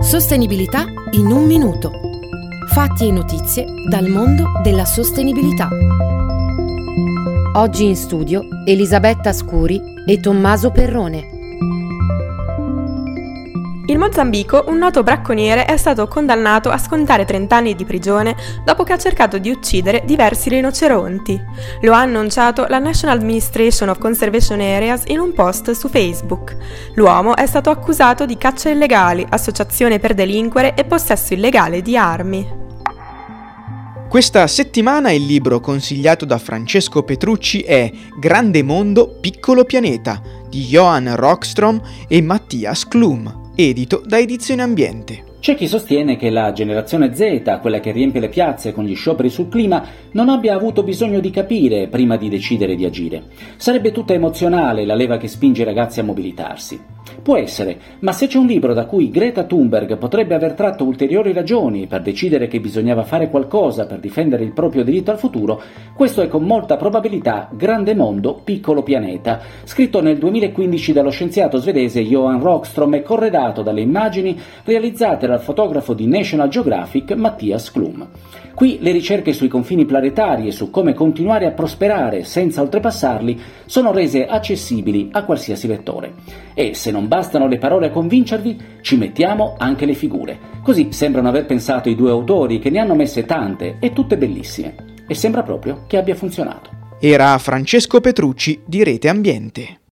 Sostenibilità in un minuto. Fatti e notizie dal mondo della sostenibilità. Oggi in studio Elisabetta Scuri e Tommaso Perrone. In Mozambico un noto bracconiere è stato condannato a scontare 30 anni di prigione dopo che ha cercato di uccidere diversi rinoceronti. Lo ha annunciato la National Administration of Conservation Areas in un post su Facebook. L'uomo è stato accusato di caccia illegale, associazione per delinquere e possesso illegale di armi. Questa settimana il libro consigliato da Francesco Petrucci è Grande mondo, piccolo pianeta di Johan Rockström e Mattias Klum, edito da Edizione Ambiente. C'è chi sostiene che la generazione Z, quella che riempie le piazze con gli scioperi sul clima, non abbia avuto bisogno di capire prima di decidere di agire. Sarebbe tutta emozionale la leva che spinge i ragazzi a mobilitarsi. Può essere, ma se c'è un libro da cui Greta Thunberg potrebbe aver tratto ulteriori ragioni per decidere che bisognava fare qualcosa per difendere il proprio diritto al futuro, questo è con molta probabilità Grande mondo, piccolo pianeta, scritto nel 2015 dallo scienziato svedese Johan Rockström e corredato dalle immagini realizzate dal fotografo di National Geographic Mattias Klum. Qui le ricerche sui confini planetari e su come continuare a prosperare senza oltrepassarli sono rese accessibili a qualsiasi lettore. E se non bastano le parole a convincervi, ci mettiamo anche le figure. Così sembrano aver pensato i due autori, che ne hanno messe tante e tutte bellissime. E sembra proprio che abbia funzionato. Era Francesco Petrucci di Rete Ambiente.